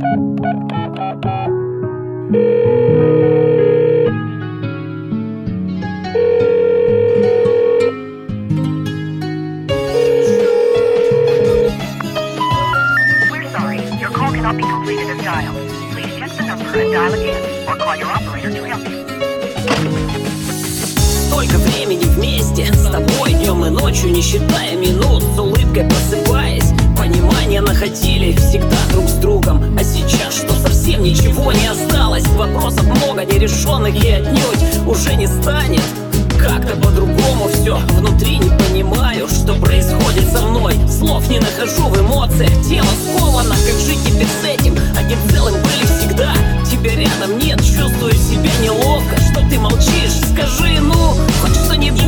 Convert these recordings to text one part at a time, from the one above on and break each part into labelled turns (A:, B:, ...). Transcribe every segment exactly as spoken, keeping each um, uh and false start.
A: sorry, your call cannot be completed as dialed. Please check the number and dial again, or call your operator to help you.
B: Столько времени вместе с тобой, днем и ночью, не считая минут, с улыбкой просыпаясь, понимание находили всегда друг с другом. А сейчас, что совсем ничего не осталось, вопросов много нерешенных и отнюдь уже не станет. Как-то по-другому все, внутри не понимаю, что происходит со мной. Слов не нахожу в эмоциях, тело сковано, как жить теперь с этим? Одним целым были всегда, тебя рядом нет, чувствую себя неловко. Что ты молчишь? Скажи, ну, хоть что-нибудь.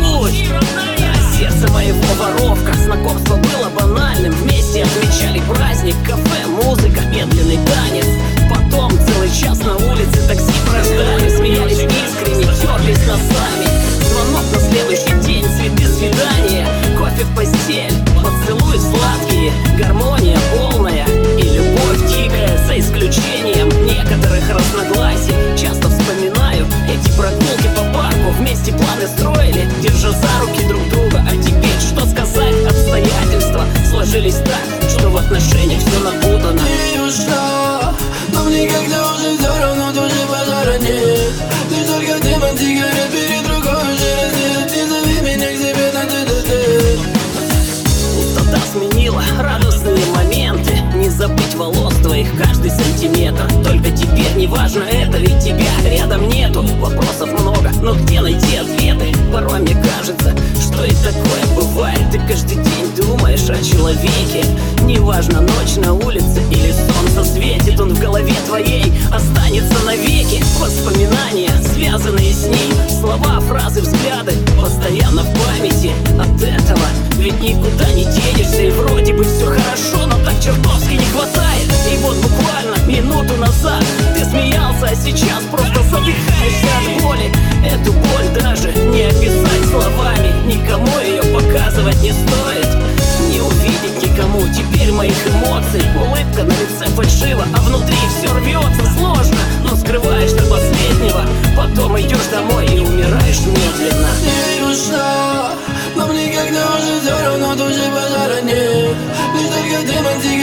B: А сердце моего воровка, знакомство было банальным. Вместе отмечали праздник, кафе, музыка, медленный танец. Потом целый час на улице такси прождали, смеялись искренне, терлись носами. Звонок на следующий день, цветы, свидания, кофе в постель, поцелуи сладкие, гармония полная и любовь дикая, за исключением некоторых разногласий. Часто вспоминаю эти прогулки по парку, вместе планы строили, держа за руки друг друга. А теперь что сказать, обстоятельства сложились так, что в отношениях все напутано.
C: Ты ушла, но мне как-то уже все равно, тоже пожара нет. Ты только демон, сигарет перед рукой уже раздет. Не зови меня к себе на ты-ты-ты.
B: Пустота сменила радостные моменты, не забыть волос твоих каждый сантиметр. Только теперь не важно это, ведь тебя рядом нету. Вопросов много, но где найти ответы? Порой мне кажется, что и такое бывает. Ты каждый день думаешь о человеке. Неважно, ночь на улице или солнце светит, он в голове твоей останется навеки. Воспоминания, связанные с ним, слова, фразы, взгляды постоянно в памяти. От этого ведь никуда не денешься, и вроде бы все хорошо, но так чертовски не хватает. И вот буквально минуту назад ты смеялся, а сейчас просто задыхаешься от боли. Эту боль даже не описать словами, никому ее показывать не стоит, не увидеть никому теперь моих эмоций. Улыбка на лице фальшива, а внутри все рвется. Сложно, но скрываешь до последнего. Потом идешь домой и умираешь медленно.
C: Ты ушла, но мне как-то уже все равно, тоже пожара нет. Лишь только демон,